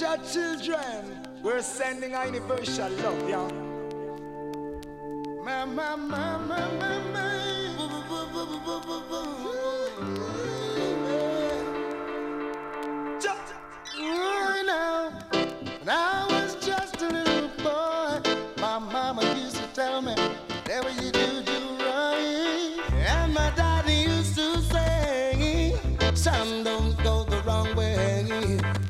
Jah children, we're sending our universal love, yeah. Ma, ma, ma, ma, ma, ma. Oh, now, when I was just a little boy, my mama used to tell me, whatever you do, do right. And my daddy used to say, son, don't go the wrong way.